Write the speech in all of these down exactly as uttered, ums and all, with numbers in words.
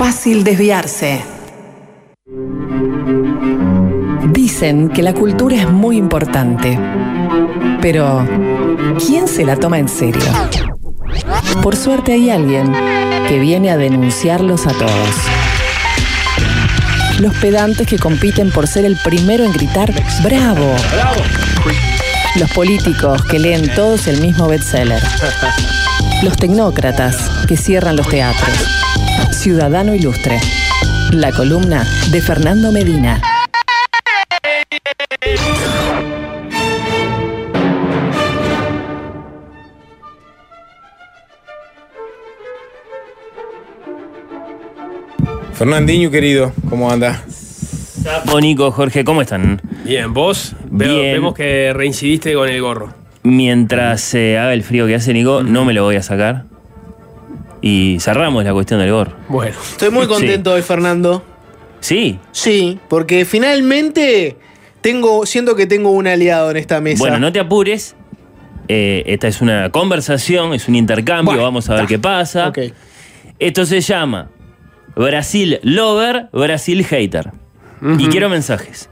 fácil desviarse. Dicen que la cultura es muy importante, pero ¿quién se la toma en serio? Por suerte hay alguien que viene a denunciarlos a todos. Los pedantes que compiten por ser el primero en gritar ¡bravo! ¡Bravo! Los políticos que leen todos el mismo bestseller. Los tecnócratas que cierran los teatros. Ciudadano Ilustre. La columna de Fernando Medina. Fernandinho, querido, ¿cómo anda? Sapo, Nico, Jorge, ¿cómo están? Bien, ¿vos? Veo, Bien. Vemos que reincidiste con el gorro. Mientras se eh, haga el frío que hace, Nico, no me lo voy a sacar. Y cerramos la cuestión del gorro. Bueno. Estoy muy contento Sí. hoy, Fernando. ¿Sí? Sí, porque finalmente tengo, siento que tengo un aliado en esta mesa. Bueno, no te apures. Eh, esta es una conversación, es un intercambio, Bueno, vamos a ver ta. qué pasa. Ok. Esto se llama Brasil Lover, Brasil Hater. Y quiero mensajes.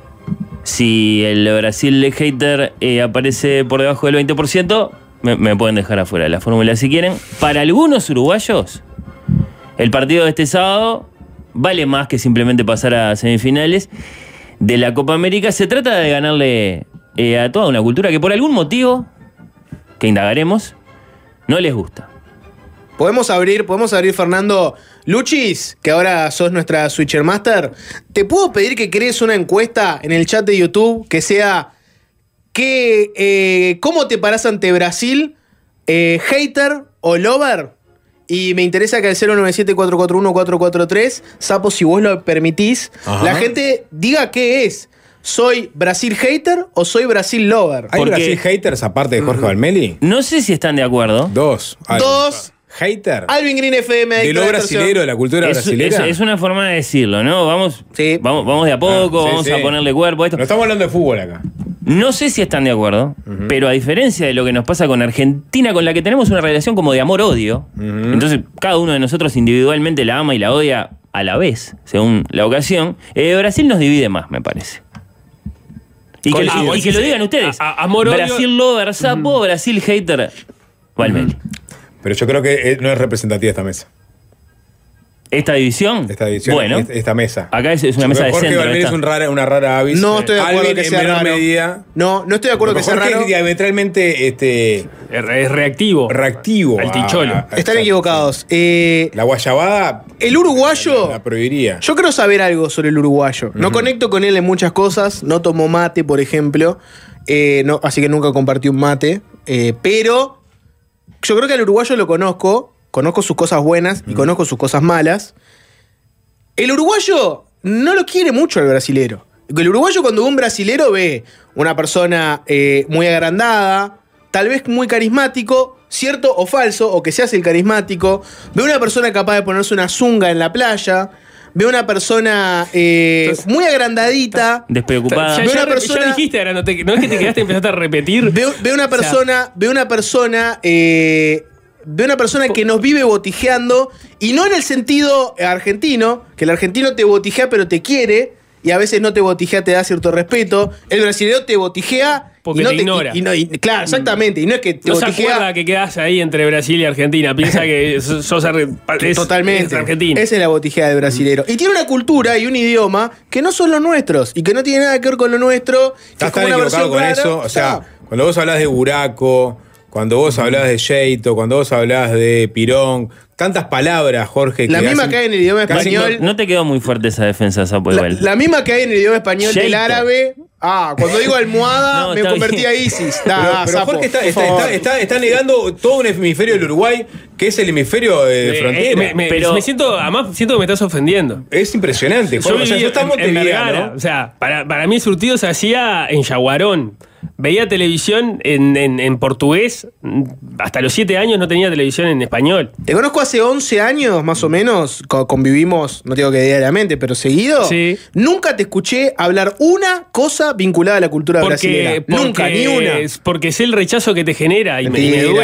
Si el Brasil Hater eh, aparece por debajo del veinte por ciento, me, me pueden dejar afuera de la fórmula si quieren. Para algunos uruguayos, el partido de este sábado vale más que simplemente pasar a semifinales de la Copa América. Se trata de ganarle eh, a toda una cultura que por algún motivo, que indagaremos, no les gusta. Podemos abrir, podemos abrir, Fernando. Luchis, que ahora sos nuestra Switcher Master, ¿te puedo pedir que crees una encuesta en el chat de YouTube que sea que, eh, ¿cómo te parás ante Brasil? Eh, ¿Hater o lover? Y me interesa que al cero nueve siete, cuatro cuatro uno, cuatro cuatro tres, Sapo, si vos lo permitís, Ajá. la gente diga qué es. ¿Soy Brasil hater o soy Brasil lover? ¿Hay Porque- Brasil haters aparte de Jorge Valmeli? No sé si están de acuerdo. Dos. Hay. Dos. ¿Hater? Alvin Green F M. De adicto lo a la estación. brasilero, de la cultura Es, brasilera. es- es una forma de decirlo, ¿no? Vamos, Sí. vamos, vamos de a poco, Ah, sí, vamos sí. a ponerle cuerpo a esto. No estamos hablando de fútbol acá. No sé si están de acuerdo, pero a diferencia de lo que nos pasa con Argentina, con la que tenemos una relación como de amor-odio, entonces cada uno de nosotros individualmente la ama y la odia a la vez, según la ocasión, eh, Brasil nos divide más, me parece. Y que, Coincido. y- y Ah, que sí, lo sí. digan ustedes. A- a- amor-odio. Brasil lover Sapo, Brasil hater Valmeli. Pero yo creo que eh, no es representativa esta mesa. ¿Esta división? Esta división, Bueno, esta, esta mesa. acá es, es una Yo mesa creo de que Jorge centro. Valmeli esta. es un rara, una rara avis. No estoy de acuerdo Alvin, que en sea menor raro. medida. No, no estoy de acuerdo que sea Jorge raro. es diametralmente este, Es es reactivo. reactivo. Al a- ticholo. a- a- Están equivocados. Eh, La guayabada el uruguayo... la prohibiría. Yo quiero saber algo sobre el uruguayo. No conecto con él en muchas cosas. No tomo mate, por ejemplo. Eh, no, así que nunca compartí un mate. Eh, pero yo creo que al uruguayo lo conozco. Conozco sus cosas buenas y conozco sus cosas malas. El uruguayo no lo quiere mucho al brasilero. El uruguayo cuando ve un brasilero ve una persona eh, muy agrandada, tal vez muy carismático, cierto o falso, o que se hace el carismático. Ve una persona capaz de ponerse una zunga en la playa. Ve una persona eh, Entonces- muy agrandadita. Despreocupada. Ya, Ve ya una re- persona- ya dijiste, ahora no, te- no es que te quedaste y empezaste a repetir. Ve, ve una persona, ve una persona, eh, ve una persona que nos vive botijeando, y no en el sentido argentino, que el argentino te botijea pero te quiere, y a veces no te botijea, te da cierto respeto. El brasileño te botijea Porque y no te ignora. y no- y- claro, exactamente. Y no es que te No se botijea. acuerda que quedás ahí entre Brasil y Argentina. Piensa que sos, sos ar- es- Totalmente. es argentino. Esa es la botijea de brasilero. Y tiene una cultura y un idioma que no son los nuestros y que no tiene nada que ver con lo nuestro. Que Estás es como tan una equivocado versión con rara. eso. O sea, No. cuando vos hablás de Buraco, cuando vos hablás de Yeito, cuando vos hablás de Pirón, tantas palabras, Jorge. La que misma hacen- que hay en el idioma que hacen- español. No te quedó muy fuerte esa defensa, Sapo, La, igual. la misma que hay en el idioma español del Sheito. árabe. Ah, cuando digo almohada, No, me está convertí bien. a ISIS. Pero, Ah, pero sapo, Jorge está, por está, favor. está, está- está negando todo un hemisferio del Uruguay, que es el hemisferio de, de Eh, frontera. eh, me, me- Pero- me siento, además siento que me estás ofendiendo. Es impresionante. Jorge. O sea, viví yo estamos en, en Vergara. ¿no? O sea, para, para mí el surtido se hacía en Yaguarón. Veía televisión en, en- en portugués. Hasta los siete años no tenía televisión en español. Te conozco hace once años, más o menos. co- Convivimos, no digo que diariamente, pero seguido. Sí. Nunca te escuché hablar una cosa vinculada a la cultura brasileña. Porque, Nunca, porque- ni una. Porque sé el rechazo que te genera y me, y me Mentira. duele.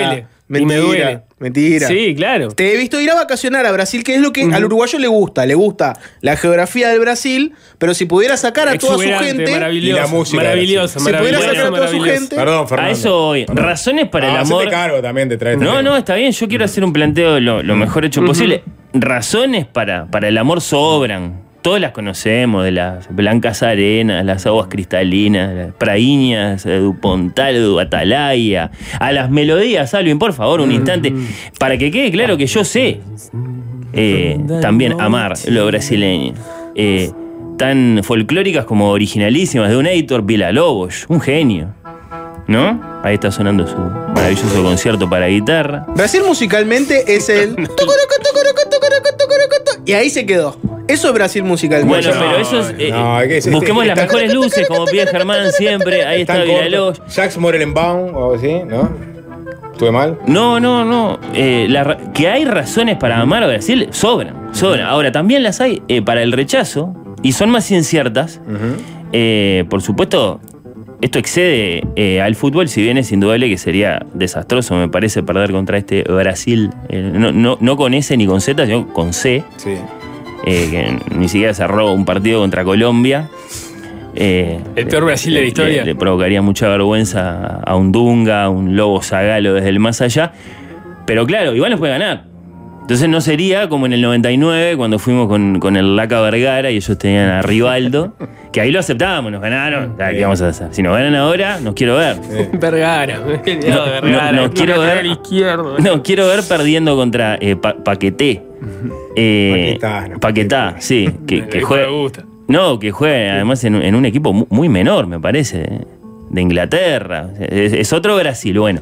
Mentira, y me duele. Mentira. Sí, claro. Te he visto ir a vacacionar a Brasil, que es lo que uh-huh. al uruguayo le gusta. Le gusta la geografía del Brasil, pero si pudiera sacar a toda su gente... Y la música. Maravilloso, Si pudiera sacar a toda su gente... Perdón, Fernando. A eso voy. Perdón. Razones para ah, el amor... Hacete cargo también de traer. No, no, está bien. Yo quiero hacer un planteo lo, lo mejor hecho uh-huh. posible. Razones para, para el amor sobran. Todas las conocemos, de las blancas arenas, las aguas cristalinas, las praíñas, du Pontal, du Atalaya, a las melodías, Alvin, por favor, un instante, para que quede claro que yo sé eh, también amar lo brasileño. Eh, tan folclóricas como originalísimas, de un Heitor Villa-Lobos, un genio, ¿no? Ahí está sonando su maravilloso concierto para guitarra. Brasil musicalmente es el... Y ahí se quedó. Eso es Brasil musicalmente. Bueno, pero eso es... Eh, no, es que es, busquemos este, las mejores está, luces, como pide Germán siempre. Ahí está Villa-Lobos. Jacques Morelenbaum o así, ¿no? ¿Estuve mal? No, no, no. Eh, la, que hay razones para amar a Brasil, sobran, sobran. Ahora, también las hay eh, para el rechazo, y son más inciertas. Uh-huh. Eh, por supuesto... Esto excede eh, al fútbol, si bien es indudable que sería desastroso, me parece, perder contra este Brasil. Eh, no, no, no con S ni con Z, sino con C. Sí. Eh, que ni siquiera cerró un partido contra Colombia. Eh, el peor Brasil de la historia. Le, le provocaría mucha vergüenza a un Dunga, a un Lobo Zagalo desde el más allá. Pero claro, igual nos puede ganar. Entonces no sería como en el noventa y nueve, cuando fuimos con, con el Laca Vergara y ellos tenían a Rivaldo, que ahí lo aceptábamos, nos ganaron. ¿Qué vamos a hacer? Si nos ganan ahora, nos quiero ver. Vergara, no, Vergara. No, no quiero ver, izquierdo. No, quiero ver perdiendo contra eh, pa, Paqueté. Eh, Paquetá, no, Paquetá, sí. Que, que juegue, no, que juegue además en, en un equipo muy menor, me parece, de Inglaterra. Es, es otro Brasil, bueno.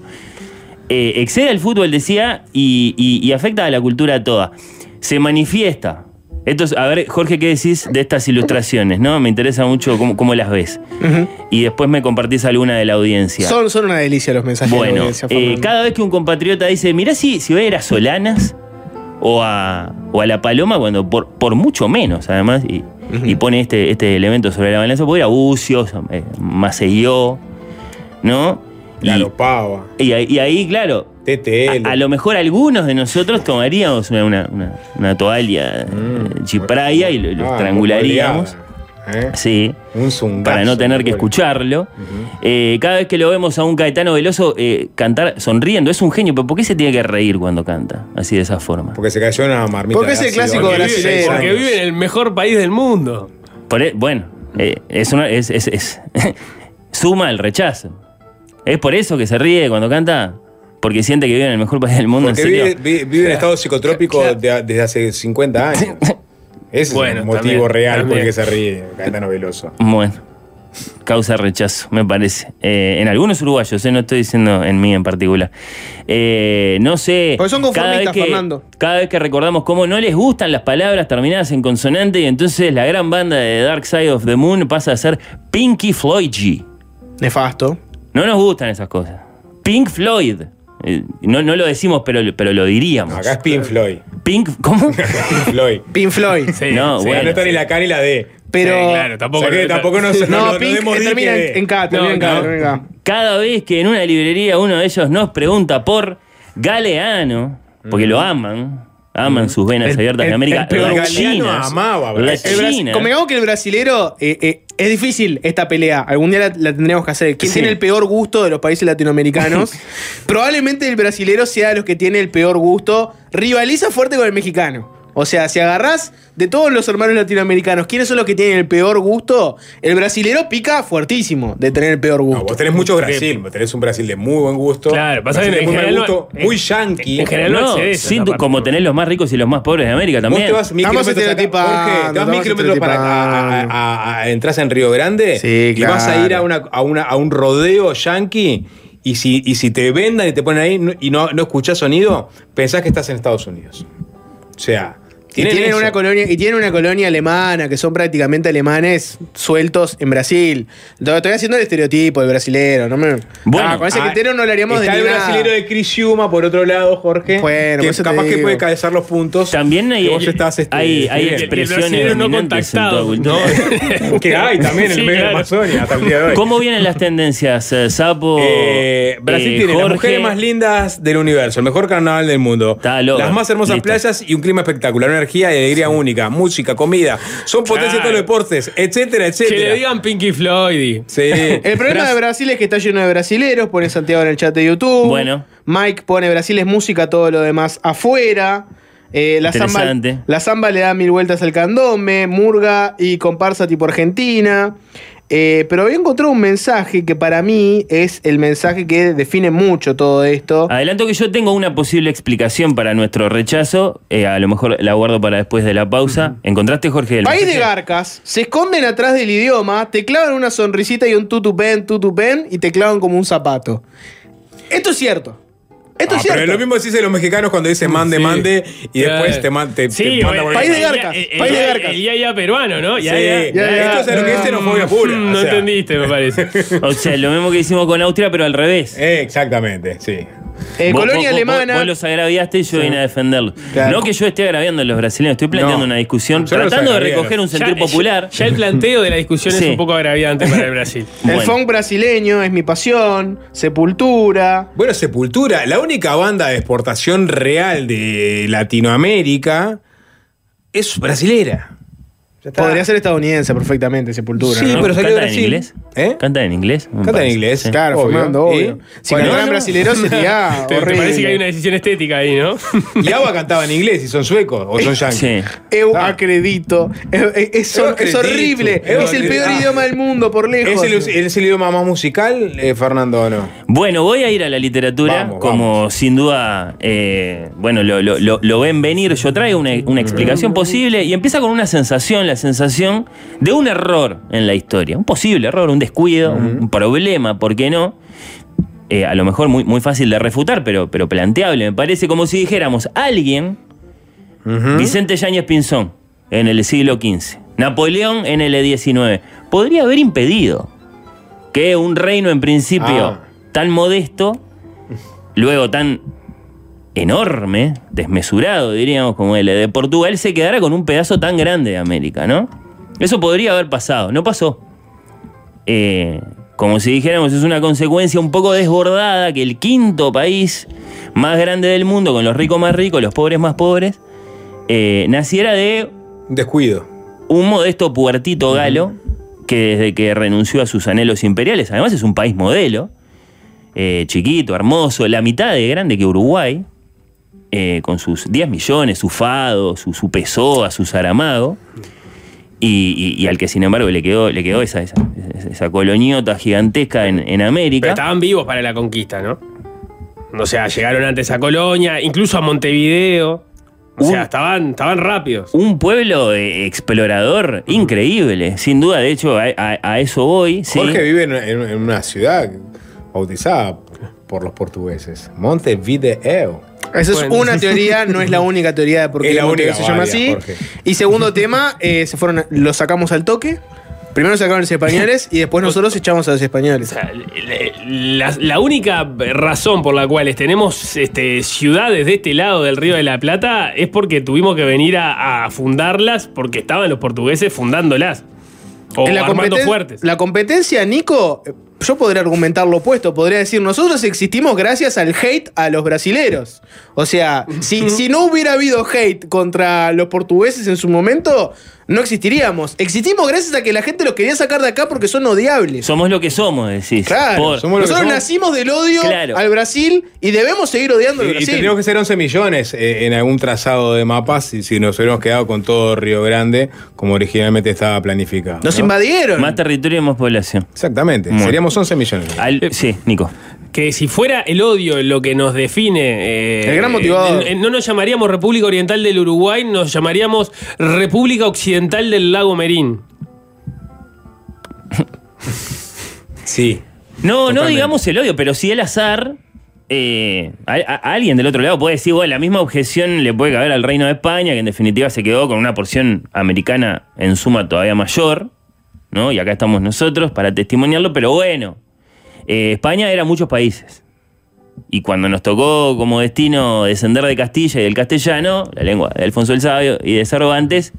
Eh, excede al fútbol, decía, y, y, y afecta a la cultura toda. Se manifiesta. Esto es, a ver, Jorge, ¿qué decís de estas ilustraciones? ¿No? Me interesa mucho cómo, cómo las ves. Uh-huh. Y después me compartís alguna de la audiencia. Son, son una delicia los mensajes bueno, de la audiencia. Eh, cada vez que un compatriota dice, mirá si, si voy a ir a Solanas o a, o a La Paloma, cuando por, por mucho menos, además, y, uh-huh. y pone este, este elemento sobre la balanza, puedo ir a Bucios, eh, Maceió, ¿no? Claro, Pava. Y, y ahí, claro, T T L. A, a lo mejor algunos de nosotros tomaríamos una, una, una, una toalla mm, chipraya y lo, lo ah, estrangularíamos. ¿Eh? Sí, un zungazo, para no tener que escucharlo. Uh-huh. Eh, cada vez que lo vemos a un Caetano Veloso eh, cantar sonriendo, es un genio, pero ¿por qué se tiene que reír cuando canta así de esa forma? Porque se cayó una marmita. Porque es el clásico brasileño. Porque vive en el mejor país del mundo. Por, bueno, eh, es una, es, es, es suma el rechazo. ¿Es por eso que se ríe cuando canta? Porque siente que vive en el mejor país del mundo. Porque ¿en serio? Vive, vive, vive en estado psicotrópico claro. de, desde hace cincuenta años. Ese bueno, es el motivo también, real también. Por el que se ríe Caetano Veloso. Bueno, causa rechazo, me parece. Eh, en algunos uruguayos, eh, no estoy diciendo en mí en particular. Eh, no sé. Porque son conformistas, cada vez que, Fernando. Cada vez que recordamos cómo no les gustan las palabras terminadas en consonante, y entonces la gran banda de Dark Side of the Moon pasa a ser Pinky Floyd G. Nefasto. No nos gustan esas cosas. Pink Floyd. Eh, no, no lo decimos, pero, pero lo diríamos. No, acá es Pink Floyd. Pink, ¿cómo? Pink Floyd. Pink Floyd. Sí, no, sí, bueno. No está ni la K ni la D. Pero. Sí, claro, tampoco. O sea, que tampoco nos, no, no, no, Pink no termina en, en K, termina no, en K. No. Cada vez que en una librería uno de ellos nos pregunta por Galeano, porque mm. lo aman. Aman sus venas el, abiertas el, de América. El Las chinas. Amaba, las chinas. Convengamos que el brasilero eh, eh, es difícil esta pelea. Algún día la, la tendríamos que hacer. ¿Quién sí. tiene el peor gusto de los países latinoamericanos? Probablemente el brasilero sea de los que tiene el peor gusto. Rivaliza fuerte con el mexicano. O sea, si agarrás de todos los hermanos latinoamericanos, ¿quiénes son los que tienen el peor gusto? El brasilero pica fuertísimo de tener el peor gusto. No, vos tenés mucho Brasil, vos tenés un Brasil de muy buen gusto. Claro, pasa que en muy general buen gusto, no, muy yankee. En general no, no accedes, sí, como tenés los más ricos y los más pobres de América también. Vos te vas mil Estamos kilómetros acá, Jorge, te vas mil kilómetros para a, a, a, a, entras en Río Grande sí, y claro. vas a ir a, una, a, una, a un rodeo yankee y si, y si te vendan y te ponen ahí y no, no escuchás sonido, pensás que estás en Estados Unidos. O sea... Y tienen, una colonia, y tienen una colonia alemana, que son prácticamente alemanes sueltos en Brasil. Entonces, estoy haciendo el estereotipo del brasilero. No me, bueno, ah, con ese criterio no le haríamos de nada. Está el brasilero de Criciúma, por otro lado, Jorge. Bueno, que capaz que puede calzar los puntos. También hay, vos estás, este, hay, hay expresiones no contactadas. ¿No? Que hay también en el sí, medio claro. de Amazonia hasta el día de hoy. ¿Cómo vienen las tendencias, Sapo? Eh, Brasil eh, tiene Jorge, las mujeres más lindas del universo, el mejor carnaval del mundo, las más hermosas Listo. playas y un clima espectacular, una energía y alegría sí. única, música, comida, son potencia claro. todos los deportes, etcétera, etcétera. Que le digan Pinky Floyd. Sí. El problema de Brasil es que está lleno de brasileros, pone Santiago en el chat de YouTube. Bueno. Mike pone Brasil es música, todo lo demás afuera. Eh, la, samba, la samba le da mil vueltas al candombe, murga y comparsa tipo Argentina. Eh, pero había encontrado un mensaje que para mí es el mensaje que define mucho todo esto. Adelanto que yo tengo una posible explicación para nuestro rechazo. Eh, a lo mejor la guardo para después de la pausa. Uh-huh. ¿Encontraste, Jorge? El País mensaje? De garcas. Se esconden atrás del idioma, te clavan una sonrisita y un tutupén, tutupén y te clavan como un zapato. Esto es cierto. Esto ah, es cierto. Pero lo mismo decís de los mexicanos cuando dicen mande, sí. mande y después te, man, te, sí, te manda bueno, País de garcas. El, el, país de garcas. El ya ya peruano, ¿no? Ya, sí, ya, ya, ya, esto es lo que es xenofobia pura. No o sea. entendiste, me parece. O sea, lo mismo que hicimos con Austria, pero al revés. Eh, exactamente, sí. Eh, vos, colonia vos, alemana. Vos, vos los agraviaste y yo sí. vine a defenderlos. Claro. No que yo esté agraviando a los brasileños, estoy planteando no. una discusión, yo tratando de recoger un sentir ya, popular. Ya, ya el planteo de la discusión sí. es un poco agraviante para el Brasil. El bueno. funk brasileño es mi pasión, Sepultura. Bueno, Sepultura, la única banda de exportación real de Latinoamérica es brasilera. Podría ser estadounidense perfectamente, Sepultura. Sí, ¿no? pero salió de ¿Cantan en inglés? ¿Eh? ¿Cantan en inglés? Cantan en inglés. Sí. Claro, obvio. Fernando, obvio. Si cantaran brasileros sería te, horrible. Te parece que hay una decisión estética ahí, ¿no? Y Ava cantaba en inglés y son suecos o son yankees. Sí. Eu ah. acredito. Es, es, es, es horrible. Eu es el peor ah. idioma del mundo, por lejos. ¿Es el, es el idioma más musical, eh, Fernando, o no? Bueno, voy a ir a la literatura, vamos, como vamos. sin duda, eh, bueno, lo, lo, lo, lo ven venir. Yo traigo una, una explicación posible y empieza con una sensación, la sensación de un error en la historia. Un posible error, un descuido, uh-huh. un, un problema, ¿por qué no? Eh, a lo mejor muy, muy fácil de refutar, pero, pero planteable. Me parece como si dijéramos, alguien, uh-huh. Vicente Yáñez Pinzón, en el siglo quince, Napoleón en el diecinueve, podría haber impedido que un reino en principio ah. tan modesto, luego tan enorme, desmesurado, diríamos, como el de Portugal, se quedara con un pedazo tan grande de América, ¿no? Eso podría haber pasado, no pasó. Eh, como si dijéramos, es una consecuencia un poco desbordada que el quinto país más grande del mundo, con los ricos más ricos, los pobres más pobres, eh, naciera de... descuido. Un modesto puertito galo, uh-huh. que desde que renunció a sus anhelos imperiales, además es un país modelo, eh, chiquito, hermoso, la mitad de grande que Uruguay, eh, con sus diez millones, su Fado, su, su Pessoa, su Saramago, y, y, y al que sin embargo le quedó, le quedó esa, esa, esa coloniota gigantesca en, en América. Pero estaban vivos para la conquista, ¿no? O sea, llegaron antes a Colonia, incluso a Montevideo. O sea, un, estaban, estaban rápidos. Un pueblo eh, explorador uh-huh. increíble, sin duda. De hecho, a, a, a eso voy. Jorge ¿sí? vive en, en, en una ciudad bautizada por los portugueses, Montevideo. Esa es bueno. una teoría, no es la única teoría de por qué Montevideo se llama así. Jorge. Y segundo tema, eh, se fueron, lo sacamos al toque. Primero sacaron los españoles y después nosotros echamos a los españoles. O sea, la, la única razón por la cual tenemos este, ciudades de este lado del Río de la Plata es porque tuvimos que venir a, a fundarlas porque estaban los portugueses fundándolas. O en la armando fuertes. La competencia, Nico, yo podría argumentar lo opuesto. Podría decir, nosotros existimos gracias al hate a los brasileros. O sea, si, si no hubiera habido hate contra los portugueses en su momento, no existiríamos. Existimos gracias a que la gente los quería sacar de acá porque son odiables. Somos lo que somos, decís. Claro. Por... Somos nosotros somos. Nacimos del odio claro. al Brasil y debemos seguir odiando al Brasil. Y tendríamos que ser once millones eh, en algún trazado de mapas si, si nos hubiéramos quedado con todo Río Grande como originalmente estaba planificado. Nos ¿no? invadieron. Más territorio y más población. Exactamente. Bueno. Seríamos once millones. Al... Sí, Nico. Que si fuera el odio lo que nos define... Eh, el gran motivador. Eh, no nos llamaríamos República Oriental del Uruguay, nos llamaríamos República Occidental del Lago Merín. Sí. No, totalmente. No digamos el odio, pero sí el azar eh, a, a, a alguien del otro lado puede decir, bueno, la misma objeción le puede caber al Reino de España, que en definitiva se quedó con una porción americana en suma todavía mayor, ¿no? Y acá estamos nosotros para testimoniarlo, pero bueno, eh, España era muchos países. Y cuando nos tocó como destino descender de Castilla y del castellano, la lengua de Alfonso el Sabio y de Cervantes,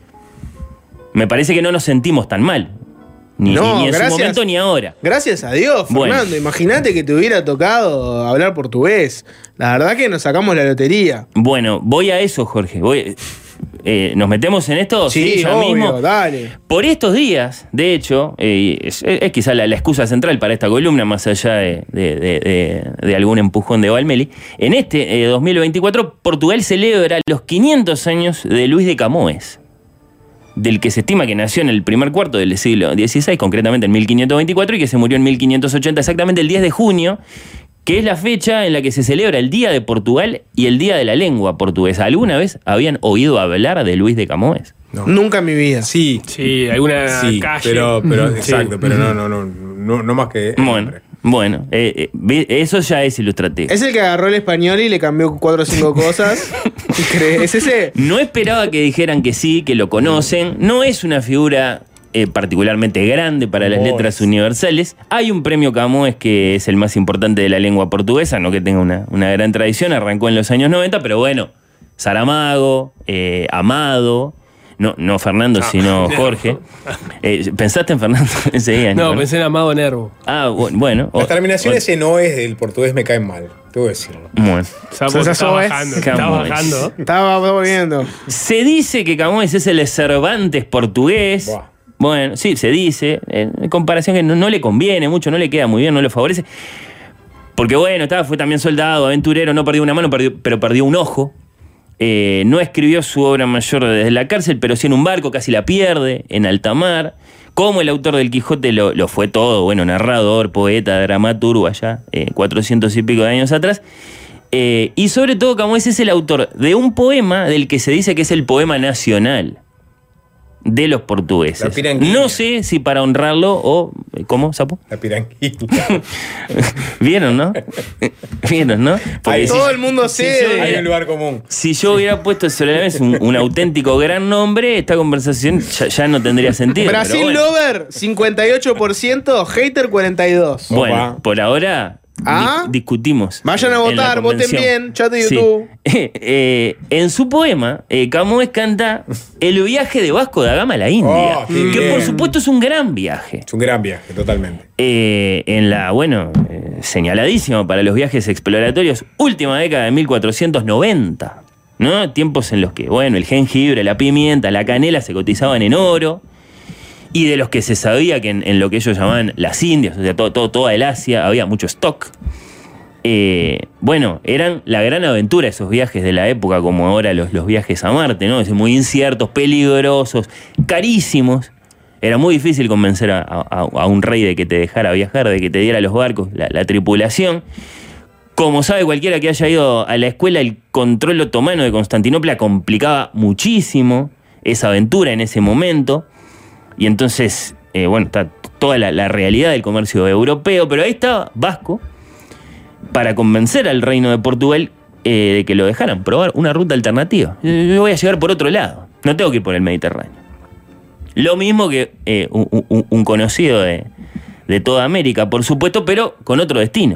me parece que no nos sentimos tan mal. Ni, no, ni en gracias, su momento ni ahora. Gracias a Dios, Fernando. Bueno. Imagínate que te hubiera tocado hablar portugués. La verdad que nos sacamos la lotería. Bueno, voy a eso, Jorge. Voy, eh, ¿Nos metemos en esto? Sí, ya obvio, mismo. Dale. Por estos días, de hecho, eh, es, es quizá la, la excusa central para esta columna, más allá de, de, de, de, de algún empujón de Valmeli. En este eh, dos mil veinticuatro, Portugal celebra los quinientos años de Luis de Camões, del que se estima que nació en el primer cuarto del siglo dieciséis, concretamente en mil quinientos veinticuatro, y que se murió en mil quinientos ochenta, exactamente el diez de junio, que es la fecha en la que se celebra el Día de Portugal y el Día de la Lengua Portuguesa. ¿Alguna vez habían oído hablar de Luis de Camões? No. Nunca en mi vida. Sí. Sí, alguna sí, calle. Pero, pero Sí. exacto, pero no, no, no, no, no más que... Bueno, hombre. bueno eh, eh, eso ya es ilustrativo. Es el que agarró el español y le cambió cuatro o cinco cosas. ¿Es ese? No esperaba que dijeran que sí, que lo conocen. No es una figura eh, particularmente grande para las Camões. letras universales. Hay un premio Camões que es el más importante de la lengua portuguesa, no que tenga una, una gran tradición, arrancó en los años noventa, pero bueno, Saramago, eh, Amado... No, no Fernando, ah, sino Jorge. Eh, ¿Pensaste en Fernando ese día? No, pensé en Amado Nervo. Ah, bueno. Las terminaciones en oes del portugués me caen mal, tengo que decirlo. Bueno. Está, está, está bajando, está bajando. Estaba volviendo. Se dice que Camões es el Cervantes portugués. Buah. Bueno, sí, se dice. En comparación que no, no le conviene mucho, no le queda muy bien, no le favorece. Porque bueno, estaba, fue también soldado, aventurero, no perdió una mano, perdió, pero perdió un ojo. Eh, no escribió su obra mayor desde la cárcel, pero sí en un barco, casi la pierde, en alta mar. Como el autor del Quijote lo, lo fue todo, bueno, narrador, poeta, dramaturgo allá, eh, cuatrocientos y pico de años atrás. Eh, y sobre todo Camões es el autor de un poema del que se dice que es el poema nacional de los portugueses. No sé si para honrarlo o... ¿Cómo, Sapo? La piranguilla. ¿Vieron, no? ¿Vieron, no? Porque todo si, el mundo sé. Si hubiera, hay un lugar común. Si yo hubiera puesto sobre la mesa un, un auténtico gran nombre, esta conversación ya, ya no tendría sentido. Brasil bueno. Lover, cincuenta y ocho por ciento, Hater cuarenta y dos. Bueno, Opa. por ahora... ¿Ah? Di- discutimos. Vayan a votar, voten bien, chat de YouTube. Sí. Eh, eh, en su poema, eh, Camões canta el viaje de Vasco da Gama a la India, Oh, que bien. por supuesto es un gran viaje. Es un gran viaje, totalmente. Eh, en la, bueno, eh, señaladísimo para los viajes exploratorios, última década de mil cuatrocientos noventa, ¿no? Tiempos en los que, bueno, el jengibre, la pimienta, la canela se cotizaban en oro. Y de los que se sabía que en, en lo que ellos llamaban las Indias, o sea, todo, todo, toda el Asia, había mucho stock. Eh, bueno, eran la gran aventura esos viajes de la época, como ahora los, los viajes a Marte, ¿no? Es muy inciertos, peligrosos, carísimos. Era muy difícil convencer a, a, a un rey de que te dejara viajar, de que te diera los barcos, la, la tripulación. Como sabe cualquiera que haya ido a la escuela, el control otomano de Constantinopla complicaba muchísimo esa aventura en ese momento. Y entonces, eh, bueno, está toda la, la realidad del comercio europeo, pero ahí estaba Vasco para convencer al reino de Portugal eh, de que lo dejaran probar una ruta alternativa. Yo voy a llegar por otro lado, no tengo que ir por el Mediterráneo. Lo mismo que eh, un, un, un conocido de, de toda América, por supuesto, pero con otro destino.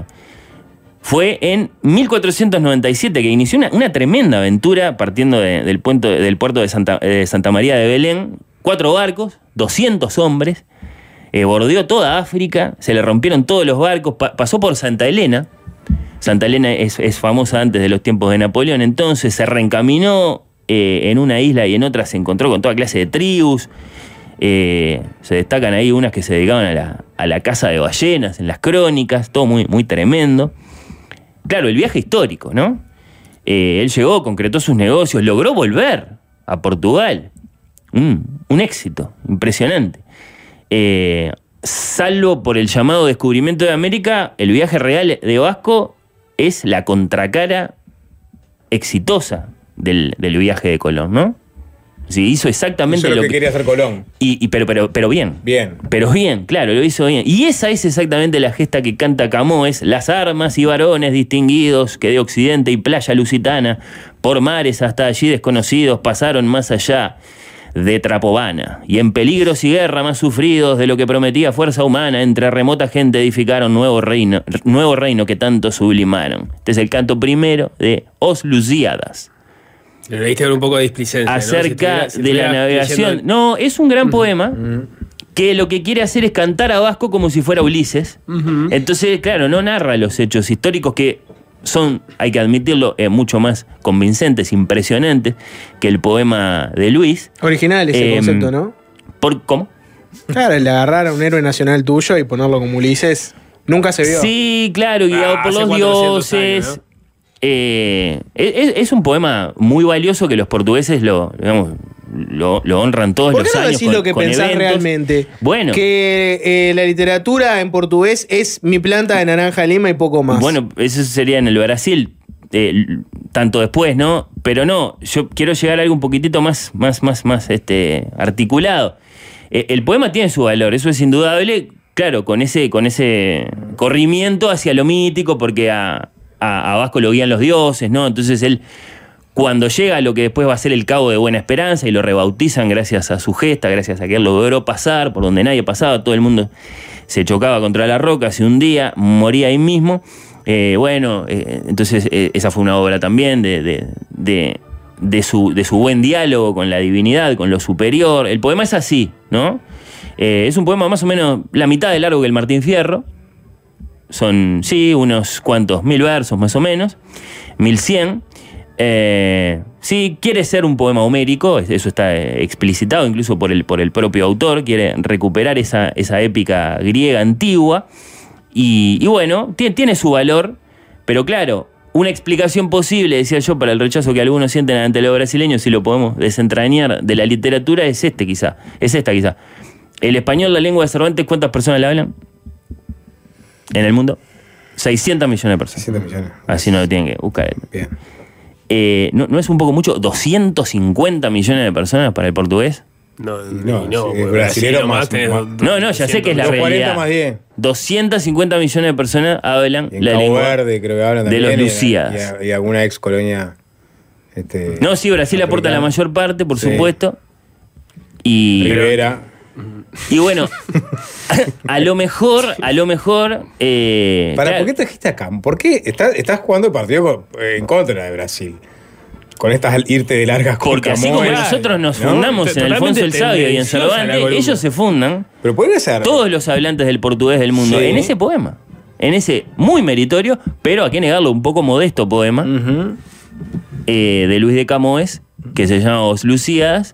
Fue en mil cuatrocientos noventa y siete que inició una, una tremenda aventura partiendo de, del, puerto, del puerto de Santa, de Santa María de Belén. Cuatro barcos, doscientos hombres, eh, bordeó toda África, se le rompieron todos los barcos, pa- pasó por Santa Elena. Santa Elena es, es famosa antes de los tiempos de Napoleón, entonces se reencaminó eh, en una isla y en otra se encontró con toda clase de tribus. Eh, se destacan ahí unas que se dedicaban a la, a la caza de ballenas en las crónicas, todo muy, muy tremendo. Claro, el viaje histórico, ¿no? Eh, él llegó, concretó sus negocios, logró volver a Portugal. Mm, un éxito impresionante. Eh, salvo por el llamado descubrimiento de América, el viaje real de Vasco es la contracara exitosa del, del viaje de Colón, ¿no? Sí, hizo exactamente hizo lo, lo que, que quería hacer Colón. Y, y pero, pero, pero bien. Bien. Pero bien, claro, lo hizo bien. Y esa es exactamente la gesta que canta Camões: las armas y varones distinguidos que de occidente y playa lusitana, por mares hasta allí desconocidos, pasaron más allá de Trapobana, y en peligros y guerra más sufridos de lo que prometía fuerza humana, entre remota gente edificaron nuevo reino, nuevo reino que tanto sublimaron. Este es el canto primero de Os Lusíadas. Lo leíste con un poco de displicencia, acerca ¿no? Si de la navegación. Leyendo... No, es un gran uh-huh. poema uh-huh. que lo que quiere hacer es cantar a Vasco como si fuera Ulises. Uh-huh. Entonces, claro, no narra los hechos históricos que son, hay que admitirlo, eh, mucho más convincentes, impresionantes que el poema de Luis. Original ese eh, concepto, ¿no? ¿Por cómo? Claro, el agarrar a un héroe nacional tuyo y ponerlo como Ulises nunca se vio. Sí, claro, guiado ah, por los dioses. Años, ¿no? Eh, es, es un poema muy valioso que los portugueses lo, digamos, lo, lo honran todos los años. ¿Por qué no decís lo que pensás eventos? Realmente? Bueno. Que eh, la literatura en portugués es mi planta de naranja de Lima y poco más. Bueno, eso sería en el Brasil, eh, tanto después, ¿no? Pero no, yo quiero llegar a algo un poquitito más, más, más, más este, articulado. Eh, el poema tiene su valor, eso es indudable, claro, con ese, con ese corrimiento hacia lo mítico, porque a... A, a Vasco lo guían los dioses, ¿no? Entonces él, cuando llega a lo que después va a ser el Cabo de Buena Esperanza y lo rebautizan gracias a su gesta, gracias a que él logró pasar por donde nadie pasaba, todo el mundo se chocaba contra la roca, se hundía, moría ahí mismo. Eh, bueno, eh, entonces eh, esa fue una obra también de, de, de, de, su, de su buen diálogo con la divinidad, con lo superior. El poema es así, ¿no? Eh, es un poema más o menos la mitad de largo que el Martín Fierro. Son, sí, unos cuantos mil versos más o menos, mil cien. Eh, sí, quiere ser un poema homérico, eso está explicitado incluso por el, por el propio autor, quiere recuperar esa, esa épica griega antigua. Y, y bueno, tiene, tiene su valor, pero claro, una explicación posible, decía yo, para el rechazo que algunos sienten ante lo brasileño, si lo podemos desentrañar de la literatura, es este quizá, es esta quizá. El español, la lengua de Cervantes, ¿cuántas personas la hablan en el mundo? seiscientos millones de personas. seiscientos millones. Así no lo tienen que buscar. Bien. Eh, ¿no, ¿No es un poco mucho? ¿doscientos cincuenta millones de personas para el portugués? No, no, no. Sí, brasilero más, más, más. No, no, ya sé que es la realidad. cuarenta más diez. doscientos cincuenta millones de personas hablan en la Cabo lengua Verde, creo que hablan de los Lusíadas. Y, y, y alguna ex colonia. Este, no, sí, Brasil aporta la mayor parte, por sí. supuesto. Y. Rivera. Y bueno, a lo mejor, a lo mejor. Eh, Para, claro. ¿por qué trajiste acá? ¿Por qué estás, estás jugando el partido con, en contra de Brasil? Con estas irte de largas con Porque así como nosotros nos ¿no? fundamos en Alfonso el Sabio y en Cervantes, ellos se fundan. Pero puede ser. Todos los hablantes del portugués del mundo, sí. en ese poema. En ese muy meritorio, pero a qué negarlo, un poco modesto poema uh-huh. eh, de Luis de Camões, que se llama Os Lusíadas.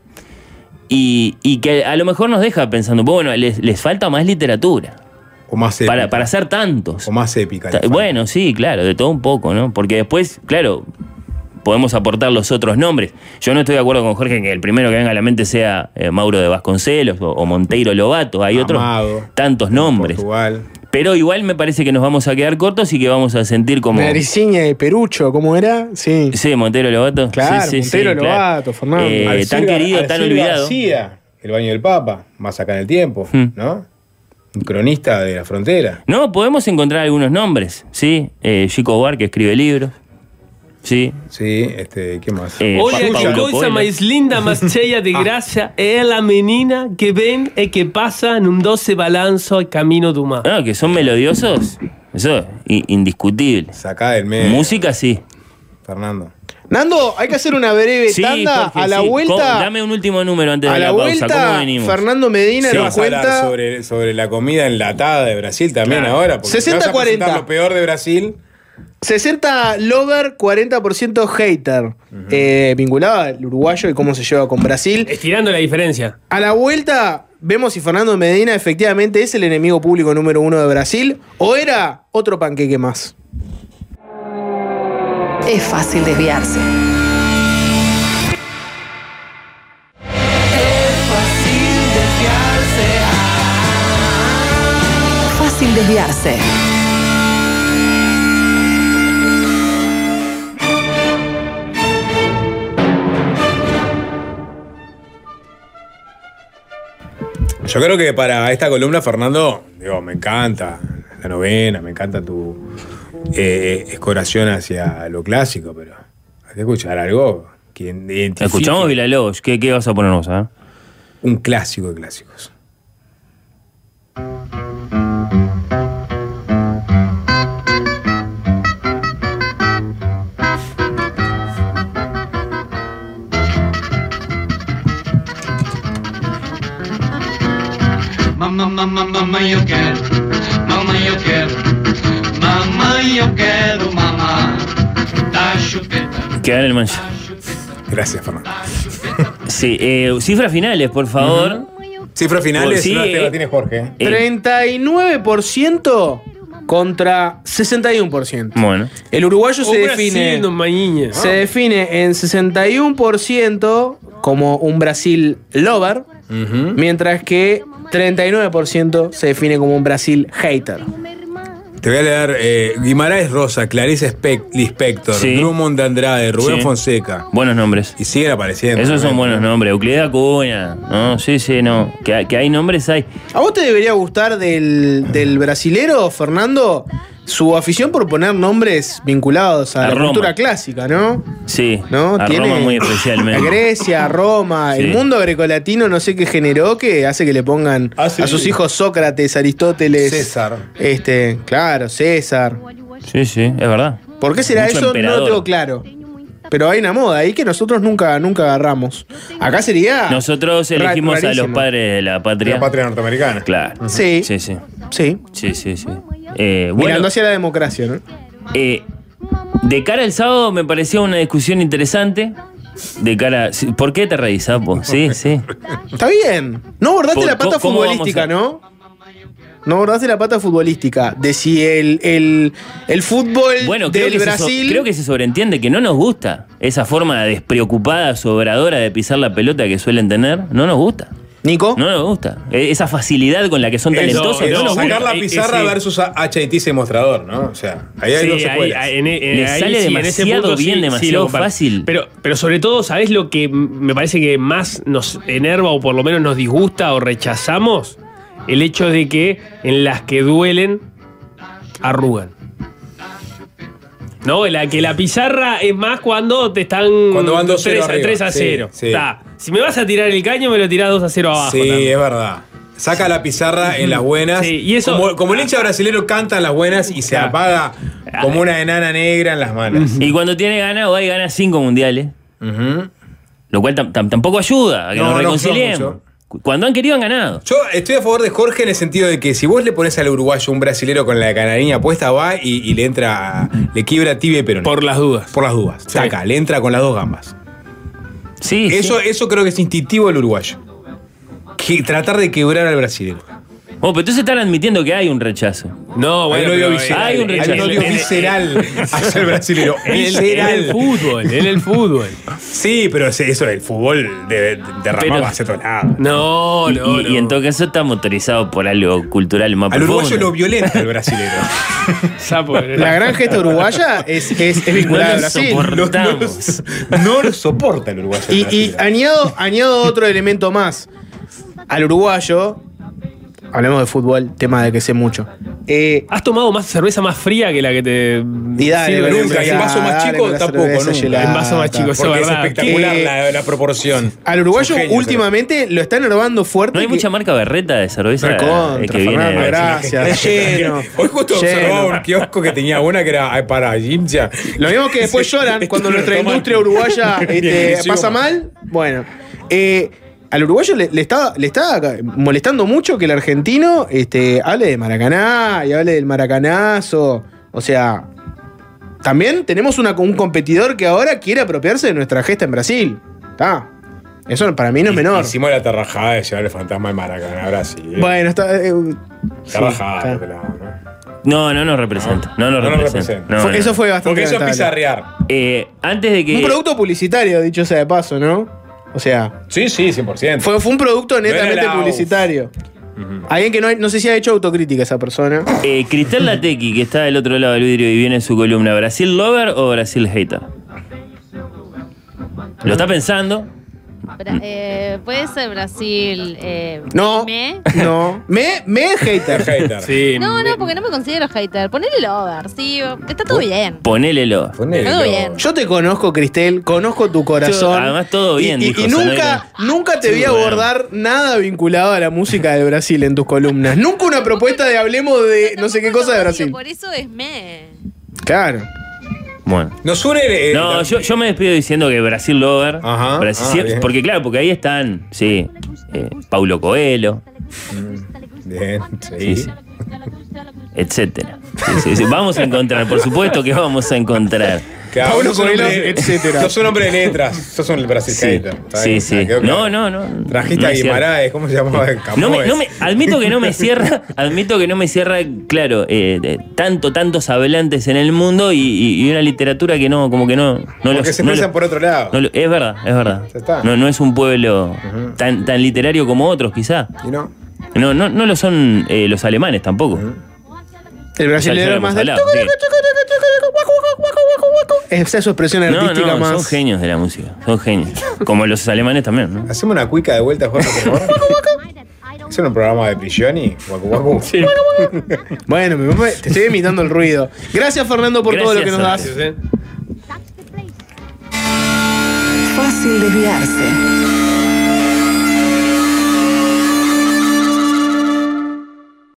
Y, y que a lo mejor nos deja pensando, bueno, les, les falta más literatura. O más épica. Para, para ser tantos. O más épica. Bueno, sí, claro, de todo un poco, ¿no? Porque después, claro, podemos aportar los otros nombres. Yo no estoy de acuerdo con Jorge en que el primero que venga a la mente sea eh, Mauro de Vasconcelos o, o Monteiro Lobato. Hay Amado, otros tantos nombres. Portugal. Pero igual me parece que nos vamos a quedar cortos y que vamos a sentir como... Nariciña de Perucho, ¿cómo era? Sí. Sí, Monteiro Lobato. Claro, sí, sí, Monteiro sí, Lobato, claro. Fernando. Eh, Alcir, tan querido, Alcir tan olvidado. García, El baño del Papa, más acá en el tiempo, hmm. ¿no? Un cronista de la frontera. No, podemos encontrar algunos nombres, ¿sí? Eh, Chico Buarque, que escribe libros. Sí. Sí, este, ¿qué más? Eh, Olha que coisa mais linda, mais cheia de graça é a menina que ven e que pasa num doce balanço al camino do mar. No, que son melodiosos, eso es indiscutible. Sacá del medio. Música sí. Fernando. Nando, hay que hacer una breve sí, tanda. Jorge, a la sí. vuelta. Dame un último número antes a de la, la pausa. Vuelta, ¿Cómo venimos? Fernando Medina Sí, nos cuenta sobre, sobre la comida enlatada de Brasil también claro. ahora. sesenta cuarenta. Lo peor de Brasil. sesenta lover, cuarenta por ciento hater. Uh-huh. eh, vinculado al uruguayo y cómo se lleva con Brasil. Estirando la diferencia. A la vuelta, vemos si Fernando Medina efectivamente es el enemigo público número uno de Brasil o era otro panqueque más. Es fácil desviarse. Es fácil desviarse. Fácil desviarse. Yo creo que para esta columna, Fernando, digo, me encanta la novena, me encanta tu eh, escoración hacia lo clásico, pero hay que escuchar algo que identifique. Escuchamos Villa-Lobos. ¿Qué, ¿Qué vas a ponernos? ¿Eh? Un clásico de clásicos. Mamá, mamá, mamá, yo quiero, mamá, yo quiero, mamá, yo quiero, mamá, la chupeta. Queda en el mancha. Gracias, Fernando. Sí, eh, cifras finales, por favor. Uh-huh. Cifras finales, sí, una eh, la tiene Jorge. Eh, treinta y nueve por ciento contra sesenta y uno por ciento. Bueno. El uruguayo O se Brasil, define, no, mañiña. se define en sesenta y uno por ciento como un Brasil lover, Uh-huh. mientras que treinta y nueve por ciento se define como un Brasil hater. Te voy a leer eh, Guimaraes Rosa, Clarice Spec- Lispector, Sí. Drummond de Andrade, Rubén Sí. Fonseca. Buenos nombres. Y siguen apareciendo. Esos son ¿no? buenos nombres. Euclides Acuña. No, sí, sí, no. Que, que hay nombres, hay. ¿A vos te debería gustar del, del brasilero, Fernando, su afición por poner nombres vinculados a, A la Roma. cultura clásica, ¿no? Sí. ¿No? A Tiene Roma muy a especialmente. Grecia, Roma, Sí. el mundo grecolatino, no sé qué generó, que hace que le pongan Ah, sí. a sus hijos Sócrates, Aristóteles. César. Este, claro, César. Sí, sí, es verdad. ¿Por qué será Mucho eso? No emperador. lo tengo claro. Pero hay una moda ahí que nosotros nunca, nunca agarramos. Acá sería. Nosotros ra- elegimos a los rarísimo. padres de la patria. La patria norteamericana. Claro. Sí. Sí, sí. Sí. Sí, sí, sí. Eh, bueno, Mirando hacia la democracia, ¿no? eh, de cara al sábado me parecía una discusión interesante. De cara. ¿Por qué te reís, Sapo? Sí, sí. Está bien. No abordaste Por- la pata ¿cómo futbolística, vamos ¿no? No abordaste la pata futbolística. De si el, el, el fútbol Bueno, creo del que, se so- Brasil. creo que se sobreentiende que no nos gusta esa forma despreocupada, sobradora de pisar la pelota que suelen tener. No nos gusta. Nico. No nos gusta. E- Esa facilidad con la que son Eso, talentosos. eso, no nos sacar gusta. la Eh, pizarra ese- versus H I T ese mostrador, ¿no? O sea, ahí hay Sí, dos ahí- escuelas. ahí- en- en- Le ahí sale sí, en ese demasiado punto bien, sí, demasiado sí lo comparto. fácil. Pero, pero sobre todo, ¿sabés lo que me parece que más nos enerva o por lo menos nos disgusta o rechazamos? El hecho de que en las que duelen, arrugan. ¿No? La, que la pizarra es más cuando te están Cuando van dos a cero arriba. tres a Sí, cero. sí. Está. Si me vas a tirar el caño, me lo tirás dos a cero abajo. Sí, también. es verdad. Saca la pizarra en las buenas. Sí, y eso- como, como el hincha brasilero canta en las buenas y se Claro. apaga como una enana negra en las manos. Y cuando tiene ganas, hoy gana cinco mundiales. Ujú. Lo cual tam- tam- tampoco ayuda a que No, nos no reconciliemos. ayuda mucho. Cuando han querido, han ganado. Yo estoy a favor de Jorge en el sentido de que si vos le pones al uruguayo un brasilero con la canariña puesta, va y, y le entra, le quiebra tibia y peroné. Por las dudas. Por las dudas. Saca, le entra con las dos gambas. Sí, Eso, sí. eso creo que es instintivo del uruguayo. Que, tratar de quebrar al brasilero. Oh, pero entonces están admitiendo que hay un rechazo. No, Hay bueno, un odio pero, visceral. hay un Hay rechazo. un odio En- en- visceral hacia el brasilero. En el, en Visceral. el fútbol, en el fútbol. Sí, pero sí, eso del fútbol de, de, derramaba Pero- hacia todo lado. No, Y, no, y- no. y en todo caso está motorizado por algo cultural más Al profundo. uruguayo lo violenta el brasilero. Sapo, La gran gesta uruguaya es, es, es vinculada No a lo Brasil. soportamos. No, no, no lo soporta el uruguayo. el Y, y brasilero. añado, añado otro elemento más. Al uruguayo, hablemos de fútbol, tema de que sé mucho. Eh, ¿Has tomado más cerveza más fría que la que te y dale, sirve? con nunca, el- y en vaso más dale, chico con la tampoco, cerveza nunca. gelada. En vaso más chico, eso Porque es es verdad. espectacular Que- la, la proporción. Al uruguayo Son genios, últimamente lo están enervando fuerte. ¿No hay que- mucha marca berreta de cerveza? Recontra, eh, que viene Fernando, de- gracias. Lleno. Hoy justo lleno. observaba un kiosco que tenía una que era ay, para Jimcha. Lo mismo que después lloran cuando Esto lo nuestra toman. industria uruguaya este, Bienísimo. pasa mal. Bueno, eh, al uruguayo le, le está, le está molestando mucho que el argentino este, hable de Maracaná y hable del maracanazo. O sea, también tenemos una, un competidor que ahora quiere apropiarse de nuestra gesta en Brasil. Está. Eso para mí no es menor. Hicimos la tarrajada de llevar el fantasma al Maracaná a Brasil. Bueno, está. eh, Tarrajada, sí, por otro lado, ¿no? No, no nos representa. No, nos No nos representa. representa. No, fue- no. Eso fue bastante. Porque eso es lamentable. pizarrear. Eh, antes de que. Un producto publicitario, dicho sea de paso, ¿no? O sea, Sí, sí, cien por ciento. fue, fue un producto era netamente la- publicitario. Alguien que no, no sé si ha hecho autocrítica esa persona. Eh, Cristel Latequi, que está del otro lado del vidrio y viene en su columna, ¿Brasil lover o Brasil hater? Lo está pensando. Bra eh, puede ser Brasil. Eh, no. ¿Me? No. Me, me hater. hater. Sí, no, me... no, porque no me considero hater. Ponele lover, sí. Está todo bien. Ponele lover. Ponele Está todo bien. Yo te conozco, Cristel, conozco tu corazón. Yo, además, todo bien. Y, dijo, y nunca, nunca te sí, vi abordar bueno. nada vinculado a la música de Brasil en tus columnas. Nunca una propuesta de hablemos de no sé qué cosa de Brasil. Por eso es me. Claro. Bueno. Nos une. Eh, no, yo, yo me despido diciendo que Brasil Lover. Ajá. Brasil, ah, porque claro, porque ahí están, sí, eh, Paulo Coelho. Mm, bien, sí. sí, sí. Etcétera. Sí, sí, sí. Vamos a encontrar, por supuesto que vamos a encontrar. Paulo Coelho, etcétera. Sos un hombre de letras. Sos un Brasil sí, hater. Sí, sí. No, no, no. Trajiste no a Guimaraes, ¿cómo se llamaba? No me, no me, admito que no me cierra, admito que no me cierra, claro, eh, de, tanto, tantos hablantes en el mundo y, y, y una literatura que no, como que no. no Porque los, se no piensan los, por otro lado. No, es verdad, es verdad. No, no es un pueblo uh-huh. tan, tan literario como otros, quizá. ¿Y no? No, no, no lo son eh, los alemanes tampoco. Uh-huh. El brasileño más del... Esa es su expresión artística no, no, más. Son genios de la música, son genios. Como los alemanes también, ¿no? Hacemos una cuica de vuelta, Jorge, por favor. ¿Es un programa de Prigioni? Guacu, guacu. Sí. Bueno, te estoy imitando el ruido. Gracias, Fernando, por Gracias, todo lo que nos das. Fácil desviarse.